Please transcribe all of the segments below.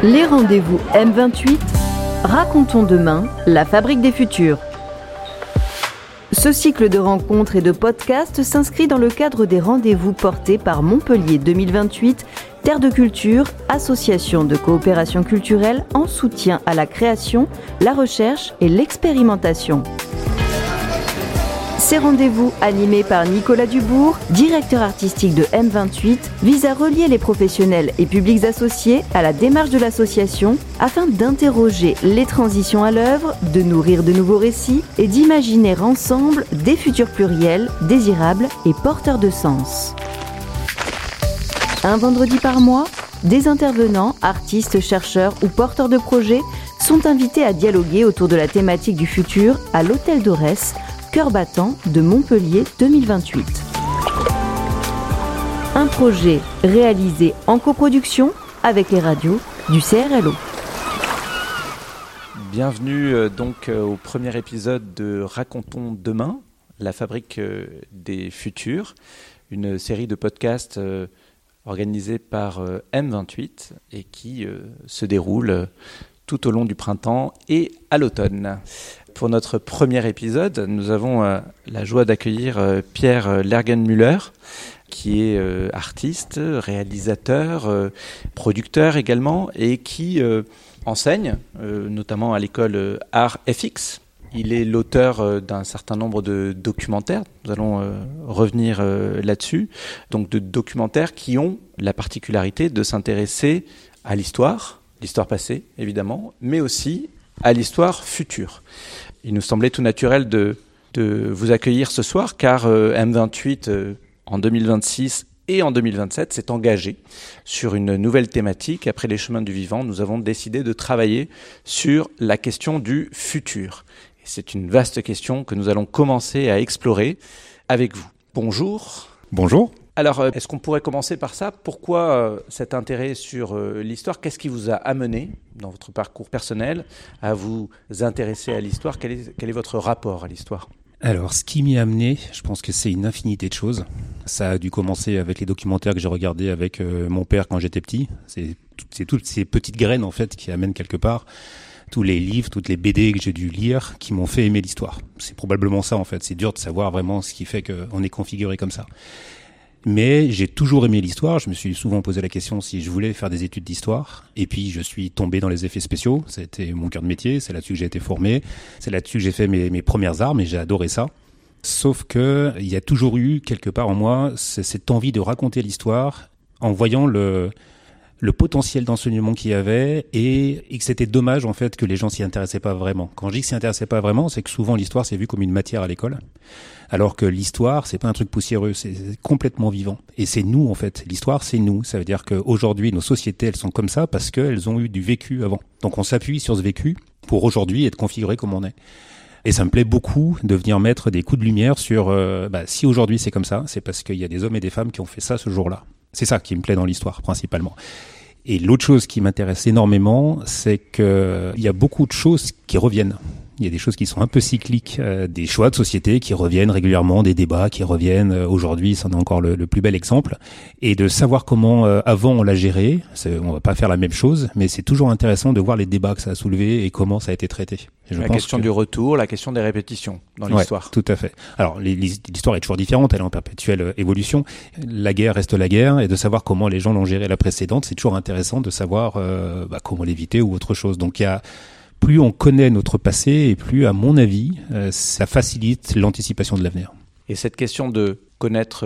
Les rendez-vous M28, racontons demain la fabrique des futurs. Ce cycle de rencontres et de podcasts s'inscrit dans le cadre des rendez-vous portés par Montpellier 2028, Terre de Culture, association de coopération culturelle en soutien à la création, la recherche et l'expérimentation. Ces rendez-vous, animés par Nicolas Dubourg, directeur artistique de M28, visent à relier les professionnels et publics associés à la démarche de l'association afin d'interroger les transitions à l'œuvre, de nourrir de nouveaux récits et d'imaginer ensemble des futurs pluriels, désirables et porteurs de sens. Un vendredi par mois, des intervenants, artistes, chercheurs ou porteurs de projets sont invités à dialoguer autour de la thématique du futur à l'Hôtel d'Aurès, cœur battant de Montpellier 2028. Un projet réalisé en coproduction avec les radios du CRLO. Bienvenue au premier épisode de Racontons demain, la fabrique des futurs, une série de podcasts organisée par M28 et qui se déroule tout au long du printemps et à l'automne. Pour notre premier épisode, nous avons la joie d'accueillir Pierre Lergenmüller, qui est artiste, réalisateur, producteur également, et qui enseigne, notamment à l'école Art FX. Il est l'auteur d'un certain nombre de documentaires, nous allons revenir là-dessus, donc de documentaires qui ont la particularité de s'intéresser à l'histoire passée évidemment, mais aussi à l'histoire future. Il nous semblait tout naturel de vous accueillir ce soir car M28 en 2026 et en 2027 s'est engagé sur une nouvelle thématique. Après les chemins du vivant, nous avons décidé de travailler sur la question du futur. Et c'est une vaste question que nous allons commencer à explorer avec vous. Bonjour. Bonjour. Alors, est-ce qu'on pourrait commencer par ça ? Pourquoi cet intérêt sur l'histoire ? Qu'est-ce qui vous a amené, dans votre parcours personnel, à vous intéresser à l'histoire ? Quel est votre rapport à l'histoire ? Alors, ce qui m'y a amené, je pense que c'est une infinité de choses. Ça a dû commencer avec les documentaires que j'ai regardés avec mon père quand j'étais petit. C'est toutes ces petites graines, en fait, qui amènent quelque part. Tous les livres, toutes les BD que j'ai dû lire qui m'ont fait aimer l'histoire. C'est probablement ça, en fait. C'est dur de savoir vraiment ce qui fait qu'on est configuré comme ça. Mais j'ai toujours aimé l'histoire, je me suis souvent posé la question si je voulais faire des études d'histoire, et puis je suis tombé dans les effets spéciaux, c'était mon cœur de métier, c'est là-dessus que j'ai été formé, c'est là-dessus que j'ai fait mes premières armes et j'ai adoré ça. Sauf que il y a toujours eu quelque part en moi cette envie de raconter l'histoire en voyant le potentiel d'enseignement qu'il y avait et que c'était dommage en fait que les gens s'y intéressaient pas vraiment. Quand je dis que s'y intéressaient pas vraiment, c'est que souvent l'histoire c'est vu comme une matière à l'école, alors que l'histoire c'est pas un truc poussiéreux, c'est complètement vivant. Et c'est nous en fait, l'histoire c'est nous. Ça veut dire qu'aujourd'hui nos sociétés elles sont comme ça parce qu'elles ont eu du vécu avant. Donc on s'appuie sur ce vécu pour aujourd'hui être configuré comme on est. Et ça me plaît beaucoup de venir mettre des coups de lumière sur si aujourd'hui c'est comme ça, c'est parce qu'il y a des hommes et des femmes qui ont fait ça ce jour-là. C'est ça qui me plaît dans l'histoire principalement. Et l'autre chose qui m'intéresse énormément, c'est que il y a beaucoup de choses qui reviennent. Il y a des choses qui sont un peu cycliques, des choix de société qui reviennent régulièrement, des débats qui reviennent. Aujourd'hui, c'en est encore le plus bel exemple. Et de savoir comment avant on l'a géré, on va pas faire la même chose, mais c'est toujours intéressant de voir les débats que ça a soulevés et comment ça a été traité. La question du retour, la question des répétitions dans l'histoire. Tout à fait. Alors l'histoire est toujours différente, elle est en perpétuelle évolution. La guerre reste la guerre, et de savoir comment les gens l'ont géré la précédente, c'est toujours intéressant de savoir comment l'éviter ou autre chose. Donc il y a plus on connaît notre passé et plus, à mon avis, ça facilite l'anticipation de l'avenir. Et cette question de connaître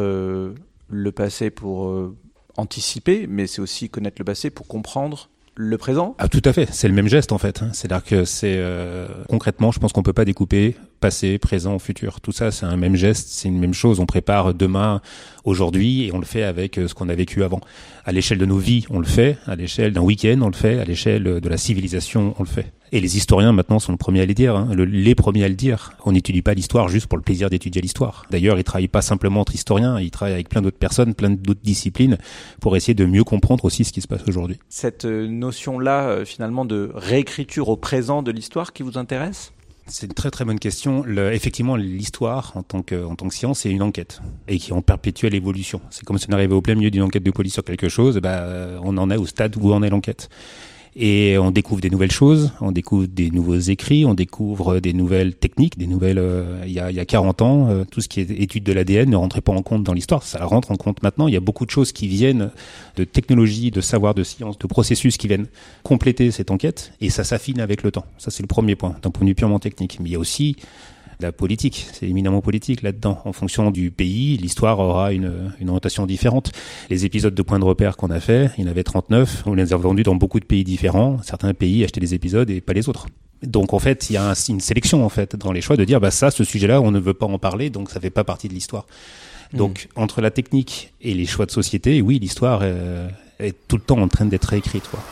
le passé pour anticiper, mais c'est aussi connaître le passé pour comprendre le présent ? Ah, tout à fait, c'est le même geste en fait. C'est-à-dire que c'est concrètement, je pense qu'on peut pas découper passé, présent, futur. Tout ça, c'est un même geste, c'est une même chose. On prépare demain, aujourd'hui, et on le fait avec ce qu'on a vécu avant. À l'échelle de nos vies, on le fait. À l'échelle d'un week-end, on le fait. À l'échelle de la civilisation, on le fait. Et les historiens, maintenant, sont les premiers à le dire. Les premiers à le dire. On n'étudie pas l'histoire juste pour le plaisir d'étudier l'histoire. D'ailleurs, ils travaillent pas simplement entre historiens. Ils travaillent avec plein d'autres personnes, plein d'autres disciplines, pour essayer de mieux comprendre aussi ce qui se passe aujourd'hui. Cette notion-là, finalement, de réécriture au présent de l'histoire qui vous intéresse ? C'est une très très bonne question. Effectivement, l'histoire en tant que science, c'est une enquête et qui est en perpétuelle évolution. C'est comme si on arrivait au plein milieu d'une enquête de police sur quelque chose, on en est au stade où en est l'enquête. Et on découvre des nouvelles choses, on découvre des nouveaux écrits, on découvre des nouvelles techniques, des nouvelles... il y a 40 ans, tout ce qui est étude de l'ADN ne rentrait pas en compte dans l'histoire. Ça rentre en compte maintenant. Il y a beaucoup de choses qui viennent de technologie, de savoir, de science, de processus qui viennent compléter cette enquête. Et ça s'affine avec le temps. Ça, c'est le premier point, d'un point de vue purement technique. Mais il y a aussi la politique, c'est éminemment politique là-dedans. En fonction du pays, l'histoire aura une orientation différente. Les épisodes de Point de repère qu'on a fait, il y en avait 39, on les a vendus dans beaucoup de pays différents. Certains pays achetaient des épisodes et pas les autres. Donc en fait, il y a une sélection en fait dans les choix de dire ce sujet-là, on ne veut pas en parler, donc ça fait pas partie de l'histoire. Donc entre la technique et les choix de société, oui, l'histoire est tout le temps en train d'être réécrite, quoi.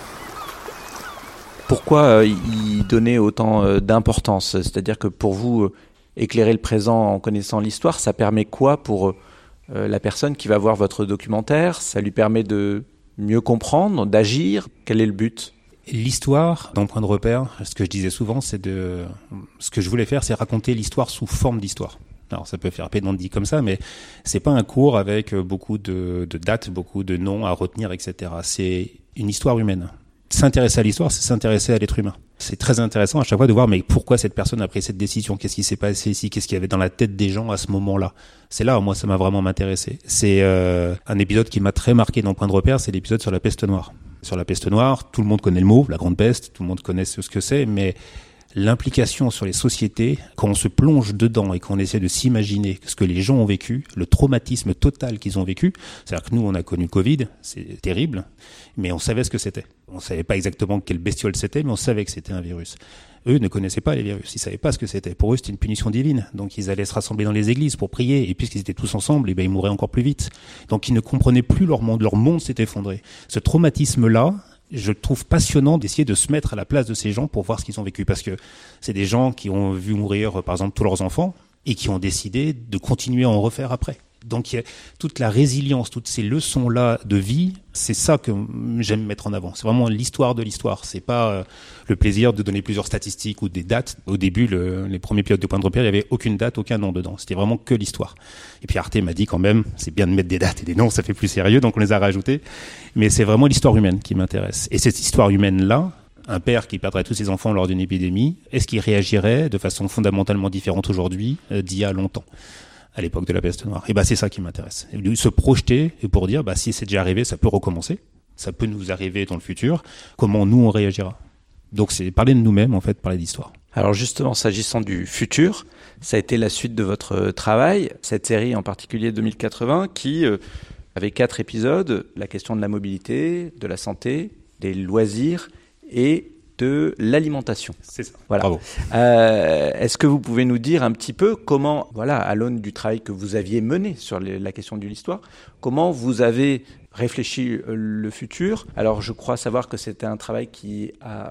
Pourquoi y donner autant d'importance ? C'est-à-dire que pour vous, éclairer le présent en connaissant l'histoire, ça permet quoi pour la personne qui va voir votre documentaire ? Ça lui permet de mieux comprendre, d'agir ? Quel est le but ? L'histoire, dans Point de repère, ce que je disais souvent, ce que je voulais faire, c'est raconter l'histoire sous forme d'histoire. Alors ça peut faire pédant dit comme ça, mais c'est pas un cours avec beaucoup de dates, beaucoup de noms à retenir, etc. C'est une histoire humaine. S'intéresser à l'histoire, c'est s'intéresser à l'être humain. C'est très intéressant à chaque fois de voir mais pourquoi cette personne a pris cette décision, qu'est-ce qui s'est passé ici, qu'est-ce qu'il y avait dans la tête des gens à ce moment-là. C'est là où moi ça m'a vraiment intéressé. C'est un épisode qui m'a très marqué dans Point de repère, c'est l'épisode sur la peste noire. Sur la peste noire, tout le monde connaît le mot, la grande peste, tout le monde connaît ce que c'est, mais l'implication sur les sociétés, quand on se plonge dedans et qu'on essaie de s'imaginer ce que les gens ont vécu, le traumatisme total qu'ils ont vécu, c'est-à-dire que nous, on a connu le Covid, c'est terrible, mais on savait ce que c'était. On savait pas exactement quelle bestiole c'était, mais on savait que c'était un virus. Eux ne connaissaient pas les virus, ils savaient pas ce que c'était. Pour eux, c'était une punition divine. Donc ils allaient se rassembler dans les églises pour prier, et puisqu'ils étaient tous ensemble, ils mouraient encore plus vite. Donc ils ne comprenaient plus leur monde s'est effondré. Ce traumatisme-là, je trouve passionnant d'essayer de se mettre à la place de ces gens pour voir ce qu'ils ont vécu, parce que c'est des gens qui ont vu mourir, par exemple, tous leurs enfants et qui ont décidé de continuer à en refaire après. Donc, il y a toute la résilience, toutes ces leçons-là de vie, c'est ça que j'aime mettre en avant. C'est vraiment l'histoire de l'histoire. C'est pas le plaisir de donner plusieurs statistiques ou des dates. Au début, les premiers pilotes de Point de repère, il y avait aucune date, aucun nom dedans. C'était vraiment que l'histoire. Et puis Arte m'a dit quand même, c'est bien de mettre des dates et des noms, ça fait plus sérieux, donc on les a rajoutés. Mais c'est vraiment l'histoire humaine qui m'intéresse. Et cette histoire humaine-là, un père qui perdrait tous ses enfants lors d'une épidémie, est-ce qu'il réagirait de façon fondamentalement différente aujourd'hui d'il y a longtemps ? À l'époque de la peste noire. Et c'est ça qui m'intéresse. Se projeter et pour dire, si c'est déjà arrivé, ça peut recommencer. Ça peut nous arriver dans le futur. Comment nous, on réagira? Donc, c'est parler de nous-mêmes, en fait, parler d'histoire. Alors justement, s'agissant du futur, ça a été la suite de votre travail. Cette série, en particulier 2080, qui avait 4 épisodes. La question de la mobilité, de la santé, des loisirs et de l'alimentation. C'est ça. Voilà. Bravo. Est-ce que vous pouvez nous dire un petit peu comment, à l'aune du travail que vous aviez mené sur la question de l'histoire, comment vous avez réfléchi le futur? Alors, je crois savoir que c'était un travail qui a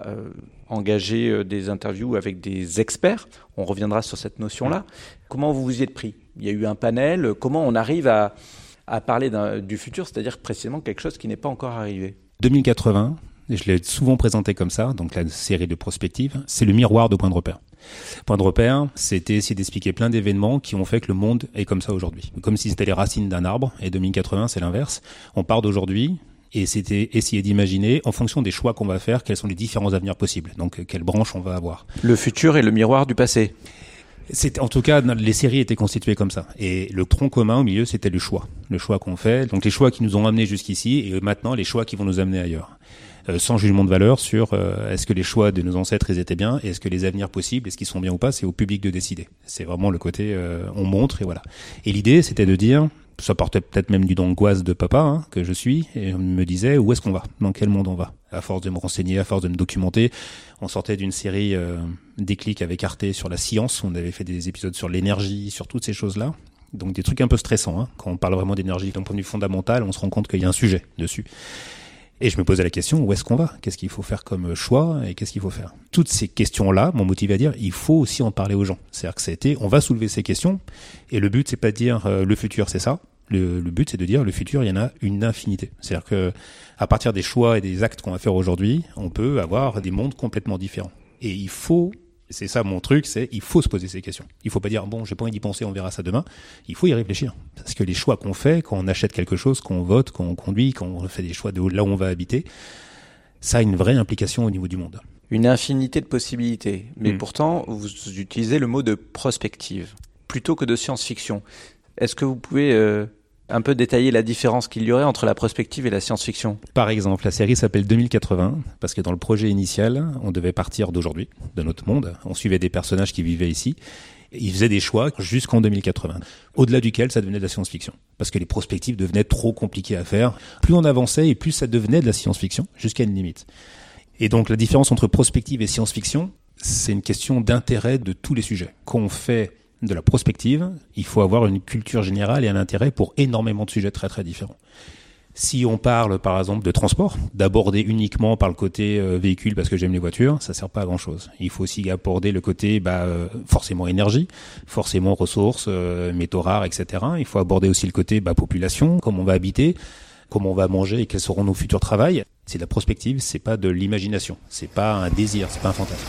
engagé des interviews avec des experts. On reviendra sur cette notion-là. Comment vous vous y êtes pris? Il y a eu un panel. Comment on arrive à parler du futur, c'est-à-dire précisément quelque chose qui n'est pas encore arrivé? 2080. Je l'ai souvent présenté comme ça, donc la série de prospectives, c'est le miroir de Point de repère. Point de repère, c'était essayer d'expliquer plein d'événements qui ont fait que le monde est comme ça aujourd'hui. Comme si c'était les racines d'un arbre, et 2080, c'est l'inverse. On part d'aujourd'hui, et c'était essayer d'imaginer, en fonction des choix qu'on va faire, quels sont les différents avenirs possibles. Donc, quelle branche on va avoir. Le futur est le miroir du passé. En tout cas, les séries étaient constituées comme ça. Et le tronc commun au milieu, c'était le choix. Le choix qu'on fait, donc les choix qui nous ont amenés jusqu'ici, et maintenant, les choix qui vont nous amener ailleurs. Sans jugement de valeur sur est-ce que les choix de nos ancêtres ils étaient bien et est-ce que les avenirs possibles, est-ce qu'ils sont bien ou pas, c'est au public de décider. C'est vraiment le côté on montre et voilà. Et l'idée c'était de dire, ça portait peut-être même d'une angoisse de papa que je suis, et on me disait où est-ce qu'on va, dans quel monde on va. À force de me renseigner, à force de me documenter, on sortait d'une série Déclic avec Arte sur la science, on avait fait des épisodes sur l'énergie, sur toutes ces choses-là. Donc des trucs un peu stressants, quand on parle vraiment d'énergie d'un point de vue fondamental, on se rend compte qu'il y a un sujet dessus. Et je me posais la question, où est-ce qu'on va? Qu'est-ce qu'il faut faire comme choix et qu'est-ce qu'il faut faire? Toutes ces questions-là m'ont motivé à dire, il faut aussi en parler aux gens. C'est-à-dire que on va soulever ces questions et le but c'est pas de dire le futur c'est ça. Le but c'est de dire le futur il y en a une infinité. C'est-à-dire que à partir des choix et des actes qu'on va faire aujourd'hui, on peut avoir des mondes complètement différents. Et il faut, c'est ça mon truc, il faut se poser ces questions. Il faut pas dire bon, j'ai pas envie d'y penser, on verra ça demain. Il faut y réfléchir. Parce que les choix qu'on fait, quand on achète quelque chose, qu'on vote, qu'on conduit, quand on fait des choix de là où on va habiter, Ça a une vraie implication au niveau du monde. Une infinité de possibilités. Mais pourtant, vous utilisez le mot de prospective plutôt que de science-fiction. Est-ce que vous pouvez un peu détailler la différence qu'il y aurait entre la prospective et la science-fiction ? Par exemple, la série s'appelle 2080 parce que dans le projet initial, on devait partir d'aujourd'hui, de notre monde. On suivait des personnages qui vivaient ici. Ils faisaient des choix jusqu'en 2080, au-delà duquel ça devenait de la science-fiction. Parce que les prospectives devenaient trop compliquées à faire. Plus on avançait et plus ça devenait de la science-fiction, jusqu'à une limite. Et donc la différence entre prospective et science-fiction, c'est une question d'intérêt de tous les sujets. Quand on fait de la prospective, il faut avoir une culture générale et un intérêt pour énormément de sujets très très différents. Si on parle par exemple de transport, d'aborder uniquement par le côté véhicule parce que j'aime les voitures, ça sert pas à grand chose. Il faut aussi aborder le côté forcément énergie, forcément ressources, métaux rares, etc. Il faut aborder aussi le côté population, comment on va habiter, comment on va manger et quels seront nos futurs travails. C'est de la prospective, c'est pas de l'imagination, c'est pas un désir, c'est pas un fantasme.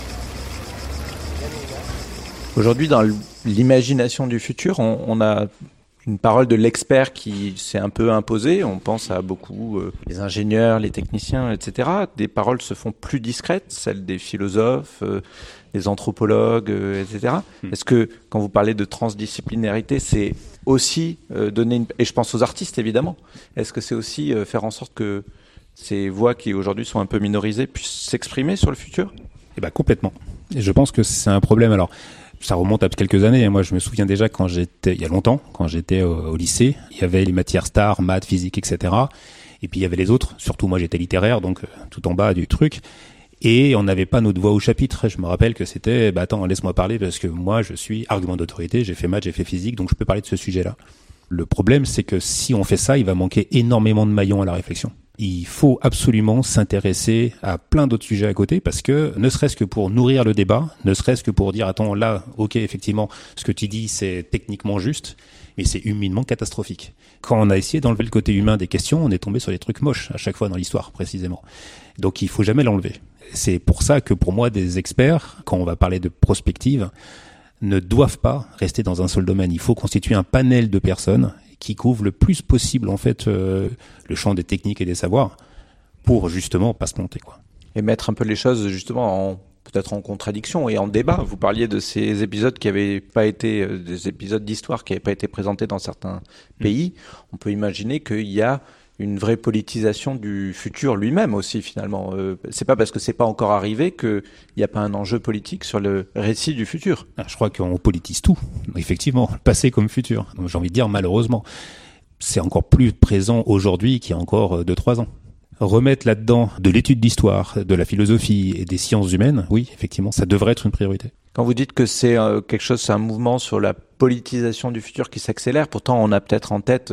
Aujourd'hui, dans l'imagination du futur, on a une parole de l'expert qui s'est un peu imposée. On pense à beaucoup les ingénieurs, les techniciens, etc. Des paroles se font plus discrètes, celles des philosophes, des anthropologues, etc. Est-ce que, quand vous parlez de transdisciplinarité, c'est aussi donner et je pense aux artistes, évidemment, est-ce que c'est aussi faire en sorte que ces voix qui aujourd'hui sont un peu minorisées puissent s'exprimer sur le futur ? Complètement. Et je pense que c'est un problème. Alors, ça remonte à quelques années. Moi, je me souviens déjà il y a longtemps, quand j'étais au lycée, il y avait les matières stars, maths, physique, etc. Et puis il y avait les autres. Surtout, moi, j'étais littéraire, donc tout en bas du truc. Et on n'avait pas notre voix au chapitre. Je me rappelle que c'était, attends, laisse-moi parler parce que moi, je suis argument d'autorité. J'ai fait maths, j'ai fait physique, donc je peux parler de ce sujet-là. Le problème, c'est que si on fait ça, il va manquer énormément de maillons à la réflexion. Il faut absolument s'intéresser à plein d'autres sujets à côté parce que, ne serait-ce que pour nourrir le débat, ne serait-ce que pour dire, attends, là, ok, effectivement, ce que tu dis, c'est techniquement juste, mais c'est humainement catastrophique. Quand on a essayé d'enlever le côté humain des questions, on est tombé sur des trucs moches à chaque fois dans l'histoire, précisément. Donc, il faut jamais l'enlever. C'est pour ça que, pour moi, des experts, quand on va parler de prospective, ne doivent pas rester dans un seul domaine. Il faut constituer un panel de personnes qui couvrent le plus possible en fait le champ des techniques et des savoirs pour justement pas se planter, quoi. Et mettre un peu les choses justement peut-être en contradiction et en débat. Vous parliez de ces épisodes qui n'avaient pas été des épisodes d'histoire qui n'avaient pas été présentés dans certains pays. On peut imaginer qu'il y a une vraie politisation du futur lui-même aussi finalement. C'est pas parce que c'est pas encore arrivé qu'il n'y a pas un enjeu politique sur le récit du futur. Je crois qu'on politise tout, effectivement, passé comme futur. Donc, j'ai envie de dire malheureusement, c'est encore plus présent aujourd'hui qu'il y a encore 2-3 ans. Remettre là-dedans de l'étude d'histoire, de la philosophie et des sciences humaines, oui, effectivement, ça devrait être une priorité. Quand vous dites que c'est quelque chose, c'est un mouvement sur la politisation du futur qui s'accélère, pourtant on a peut-être en tête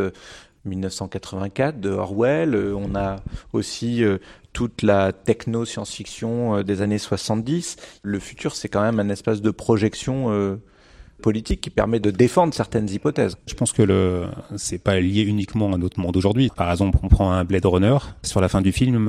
1984 de Orwell, on a aussi toute la techno-science-fiction des années 70. Le futur, c'est quand même un espace de projection politique qui permet de défendre certaines hypothèses. Je pense que c'est pas lié uniquement à notre monde aujourd'hui. Par exemple, on prend un Blade Runner. Sur la fin du film,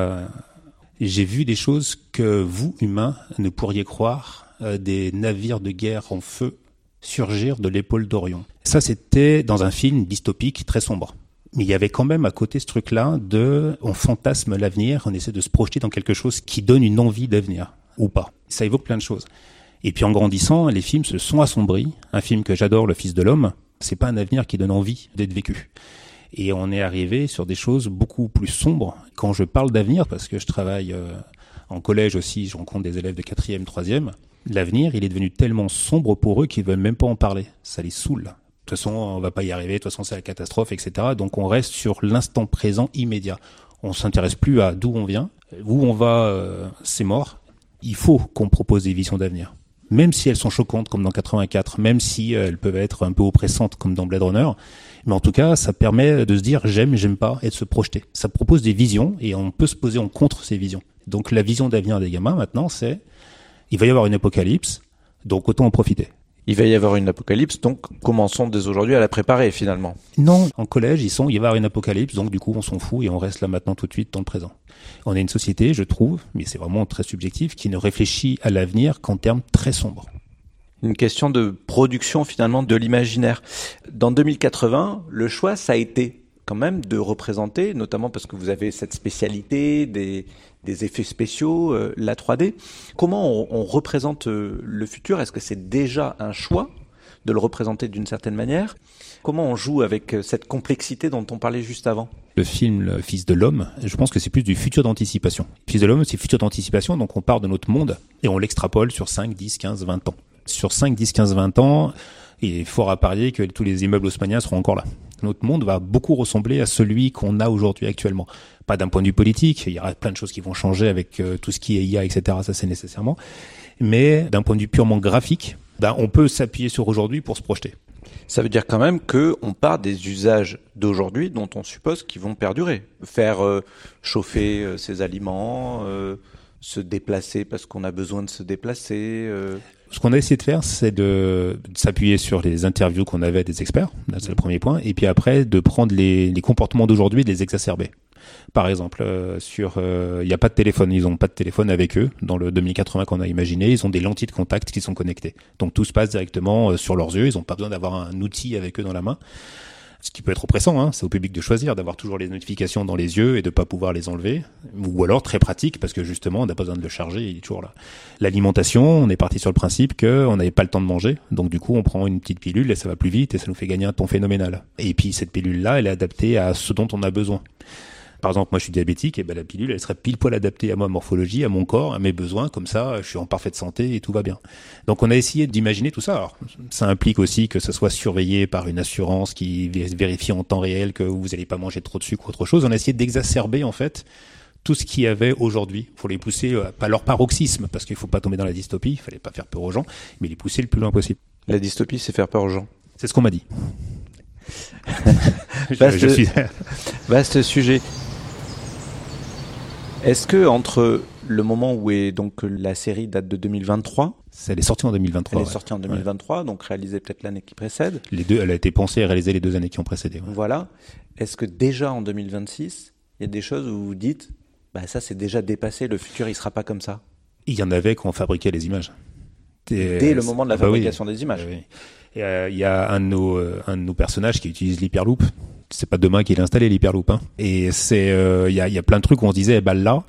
j'ai vu des choses que vous, humains, ne pourriez croire, des navires de guerre en feu surgir de l'épaule d'Orion. Ça, c'était dans un film dystopique très sombre. Mais il y avait quand même à côté ce truc-là on fantasme l'avenir, on essaie de se projeter dans quelque chose qui donne une envie d'avenir, ou pas. Ça évoque plein de choses. Et puis en grandissant, les films se sont assombris. Un film que j'adore, Le Fils de l'Homme, c'est pas un avenir qui donne envie d'être vécu. Et on est arrivé sur des choses beaucoup plus sombres. Quand je parle d'avenir, parce que je travaille en collège aussi, je rencontre des élèves de 4e, 3e, l'avenir, il est devenu tellement sombre pour eux qu'ils veulent même pas en parler. Ça les saoule. De toute façon, on va pas y arriver, de toute façon, c'est la catastrophe, etc. Donc, on reste sur l'instant présent immédiat. On s'intéresse plus à d'où on vient. Où on va, c'est mort. Il faut qu'on propose des visions d'avenir. Même si elles sont choquantes, comme dans 84, même si elles peuvent être un peu oppressantes, comme dans Blade Runner. Mais en tout cas, ça permet de se dire j'aime, j'aime pas, et de se projeter. Ça propose des visions, et on peut se poser en contre ces visions. Donc, la vision d'avenir des gamins, maintenant, c'est il va y avoir une apocalypse, donc autant en profiter. Il va y avoir une apocalypse, donc commençons dès aujourd'hui à la préparer finalement. Non, en collège, il va y avoir une apocalypse, donc du coup on s'en fout et on reste là maintenant tout de suite dans le présent. On est une société, je trouve, mais c'est vraiment très subjectif, qui ne réfléchit à l'avenir qu'en termes très sombres. Une question de production finalement de l'imaginaire. Dans 2080, le choix, ça a été quand même de représenter, notamment parce que vous avez cette spécialité des effets spéciaux, la 3D. Comment on représente le futur? Est-ce que c'est déjà un choix de le représenter d'une certaine manière? Comment on joue avec cette complexité dont on parlait juste avant? Le film Le Fils de l'homme, je pense que c'est plus du futur d'anticipation. Le Fils de l'homme, c'est futur d'anticipation, donc on part de notre monde et on l'extrapole sur 5, 10, 15, 20 ans. Sur 5, 10, 15, 20 ans, il est fort à parier que tous les immeubles haussmanniens seront encore là. Notre monde va beaucoup ressembler à celui qu'on a aujourd'hui actuellement. Pas d'un point de vue politique, il y aura plein de choses qui vont changer avec tout ce qui est IA, etc. Ça, c'est nécessairement. Mais d'un point de vue purement graphique, on peut s'appuyer sur aujourd'hui pour se projeter. Ça veut dire quand même qu'on part des usages d'aujourd'hui dont on suppose qu'ils vont perdurer. Faire chauffer ses aliments, se déplacer parce qu'on a besoin de se déplacer. Ce qu'on a essayé de faire, c'est de s'appuyer sur les interviews qu'on avait des experts, là, c'est le premier point, et puis après de prendre les comportements d'aujourd'hui et de les exacerber. Par exemple, il n'y a pas de téléphone, ils n'ont pas de téléphone avec eux. Dans le 2080 qu'on a imaginé, ils ont des lentilles de contact qui sont connectées. Donc tout se passe directement sur leurs yeux, ils n'ont pas besoin d'avoir un outil avec eux dans la main. Ce qui peut être oppressant, hein, c'est au public de choisir, d'avoir toujours les notifications dans les yeux et de pas pouvoir les enlever. Ou alors très pratique, parce que justement, on n'a pas besoin de le charger, il est toujours là. L'alimentation, on est parti sur le principe qu'on n'avait pas le temps de manger. Donc du coup, on prend une petite pilule et ça va plus vite et ça nous fait gagner un temps phénoménal. Et puis cette pilule-là, elle est adaptée à ce dont on a besoin. Par exemple, moi je suis diabétique, et la pilule elle serait pile poil adaptée à ma morphologie, à mon corps, à mes besoins, comme ça je suis en parfaite santé et tout va bien. Donc on a essayé d'imaginer tout ça. Alors, ça implique aussi que ça soit surveillé par une assurance qui vérifie en temps réel que vous n'allez pas manger trop de sucre ou autre chose. On a essayé d'exacerber en fait tout ce qu'il y avait aujourd'hui pour les pousser, pas leur paroxysme, parce qu'il faut pas tomber dans la dystopie, il fallait pas faire peur aux gens, mais les pousser le plus loin possible. La dystopie, c'est faire peur aux gens. C'est ce qu'on m'a dit. Vaste sujet. Est-ce que entre le moment où est donc la série date de 2023, elle est sortie en 2023. Elle est sortie en 2023, donc réalisée peut-être l'année qui précède. Les deux, elle a été pensée et réalisée les 2 années qui ont précédé. Ouais. Voilà. Est-ce que déjà en 2026, il y a des choses où vous dites, ça c'est déjà dépassé, le futur il sera pas comme ça? Il y en avait quand on fabriquait les images. Dès le moment de la fabrication des images. Oui. Il y a un de nos personnages qui utilise l'hyperloop. C'est pas demain qu'il a installé l'hyperloop, hein. Et il y a plein de trucs où on se disait, là,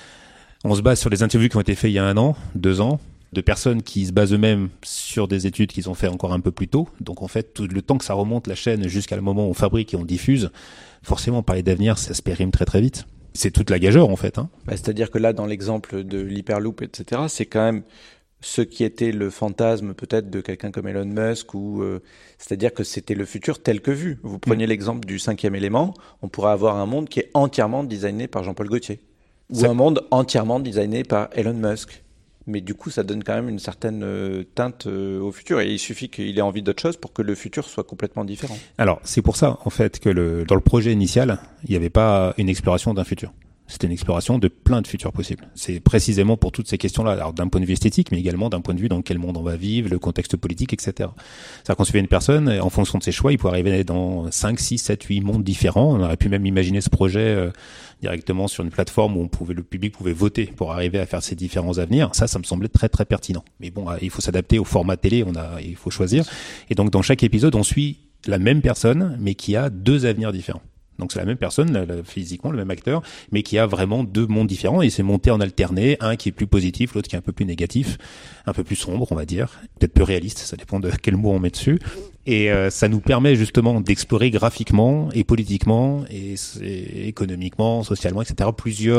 on se base sur des interviews qui ont été faites il y a 1 an, 2 ans, de personnes qui se basent eux-mêmes sur des études qu'ils ont fait encore un peu plus tôt. Donc en fait, tout le temps que ça remonte la chaîne jusqu'à le moment où on fabrique et on diffuse, forcément parler d'avenir, ça se périme très très vite. C'est toute la gageure en fait, hein. C'est-à-dire que là, dans l'exemple de l'hyperloop, etc., c'est quand même ce qui était le fantasme peut-être de quelqu'un comme Elon Musk, c'est-à-dire que c'était le futur tel que vu. Vous preniez l'exemple du 5e élément, on pourrait avoir un monde qui est entièrement designé par Jean-Paul Gaultier, ou un monde entièrement designé par Elon Musk. Mais du coup, ça donne quand même une certaine teinte au futur, et il suffit qu'il ait envie d'autre chose pour que le futur soit complètement différent. Alors, c'est pour ça, en fait, que dans le projet initial, il n'y avait pas une exploration d'un futur. C'était une exploration de plein de futurs possibles. C'est précisément pour toutes ces questions-là, alors d'un point de vue esthétique, mais également d'un point de vue dans quel monde on va vivre, le contexte politique, etc. C'est-à-dire qu'on suivait une personne, en fonction de ses choix, il pourrait arriver dans 5, 6, 7, 8 mondes différents. On aurait pu même imaginer ce projet directement sur une plateforme où le public pouvait voter pour arriver à faire ces différents avenirs. Ça me semblait très très pertinent. Mais bon, il faut s'adapter au format télé, il faut choisir. Et donc dans chaque épisode, on suit la même personne, mais qui a 2 avenirs différents. Donc c'est la même personne, physiquement, le même acteur, mais qui a vraiment 2 mondes différents, et c'est monté en alterné, un qui est plus positif, l'autre qui est un peu plus négatif, un peu plus sombre, on va dire, peut-être peu réaliste, ça dépend de quel mot on met dessus. Et ça nous permet justement d'explorer graphiquement et politiquement et économiquement, socialement, etc.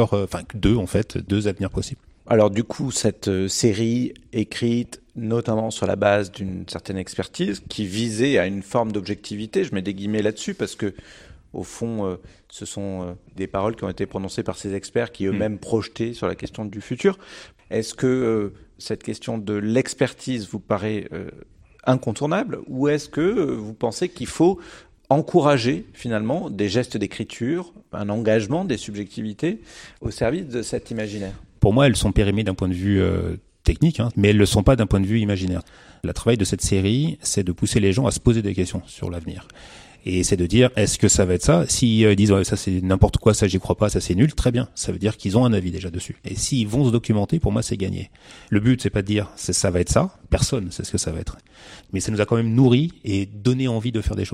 deux avenirs possibles. Alors du coup, cette série écrite notamment sur la base d'une certaine expertise qui visait à une forme d'objectivité, je mets des guillemets là-dessus parce que au fond, ce sont des paroles qui ont été prononcées par ces experts qui eux-mêmes projetaient sur la question du futur. Est-ce que cette question de l'expertise vous paraît incontournable, ou est-ce que vous pensez qu'il faut encourager finalement des gestes d'écriture, un engagement des subjectivités au service de cet imaginaire? Pour moi, elles sont périmées d'un point de vue technique, hein, mais elles ne le sont pas d'un point de vue imaginaire. Le travail de cette série, c'est de pousser les gens à se poser des questions sur l'avenir. Et c'est de dire, est-ce que ça va être ça? S'ils disent, ça c'est n'importe quoi, ça j'y crois pas, ça c'est nul, très bien. Ça veut dire qu'ils ont un avis déjà dessus. Et s'ils vont se documenter, pour moi c'est gagné. Le but, c'est pas de dire, ça va être ça. Personne sait ce que ça va être. Mais ça nous a quand même nourri et donné envie de faire des choses.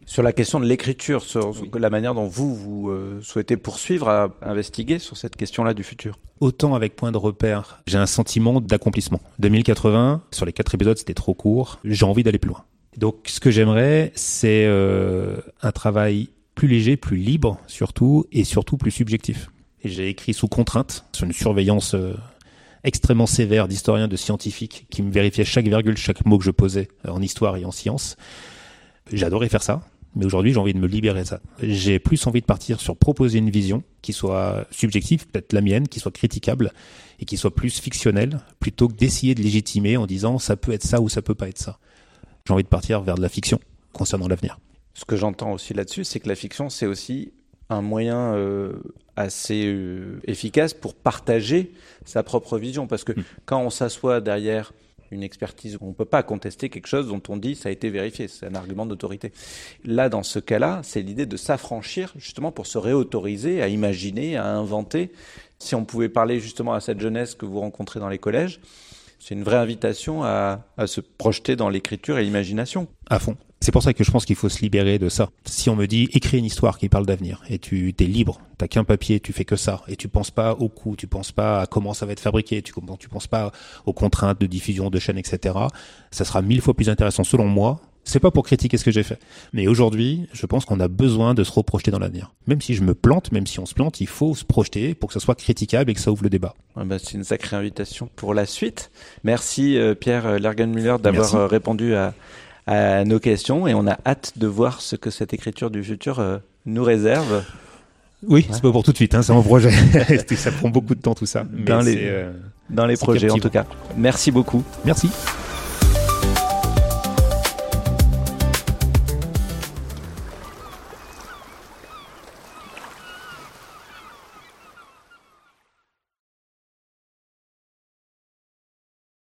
Sur la question de l'écriture, sur la manière dont vous souhaitez poursuivre à investiguer sur cette question-là du futur. Autant avec Point de repère, j'ai un sentiment d'accomplissement. 2080, sur les 4 épisodes, c'était trop court. J'ai envie d'aller plus loin. Donc, ce que j'aimerais, c'est un travail plus léger, plus libre, surtout plus subjectif. Et j'ai écrit sous contrainte, sur une surveillance extrêmement sévère d'historiens, de scientifiques, qui me vérifiaient chaque virgule, chaque mot que je posais en histoire et en sciences. J'adorais faire ça. Mais aujourd'hui, j'ai envie de me libérer de ça. J'ai plus envie de partir sur proposer une vision qui soit subjective, peut-être la mienne, qui soit critiquable et qui soit plus fictionnelle, plutôt que d'essayer de légitimer en disant ça peut être ça ou ça peut pas être ça. J'ai envie de partir vers de la fiction concernant l'avenir. Ce que j'entends aussi là-dessus, c'est que la fiction, c'est aussi un moyen assez efficace pour partager sa propre vision. Parce que quand on s'assoit derrière une expertise, on ne peut pas contester quelque chose dont on dit ça a été vérifié, c'est un argument d'autorité. Là, dans ce cas-là, c'est l'idée de s'affranchir justement pour se réautoriser à imaginer, à inventer. Si on pouvait parler justement à cette jeunesse que vous rencontrez dans les collèges, c'est une vraie invitation à se projeter dans l'écriture et l'imagination. À fond. C'est pour ça que je pense qu'il faut se libérer de ça. Si on me dit écris une histoire qui parle d'avenir et tu t'es libre, t'as qu'un papier, tu fais que ça et tu penses pas au coût, tu penses pas à comment ça va être fabriqué, tu penses pas aux contraintes de diffusion de chaînes, etc. Ça sera 1000 fois plus intéressant selon moi. C'est pas pour critiquer ce que j'ai fait. Mais aujourd'hui, je pense qu'on a besoin de se reprojeter dans l'avenir. Même si je me plante, même si on se plante, il faut se projeter pour que ça soit critiquable et que ça ouvre le débat. C'est une sacrée invitation pour la suite. Merci Pierre Lergenmüller d'avoir répondu à nos questions et on a hâte de voir ce que cette écriture du futur nous réserve. Oui, c'est pas pour tout de suite, c'est un projet. Ça prend beaucoup de temps tout ça. Dans les projets en tout cas. Merci beaucoup. Merci.